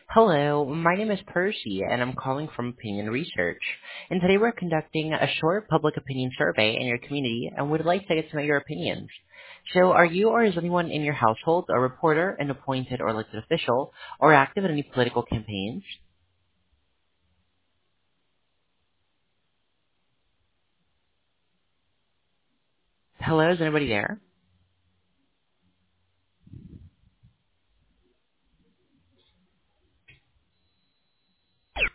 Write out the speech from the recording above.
Hello, my name is Percy, and I'm calling from Opinion Research. And today we're conducting a short public opinion survey in your community and would like to get to know your opinions. So are you or is anyone in your household a reporter, an appointed or elected official, or active in any political campaigns? Hello, is anybody there?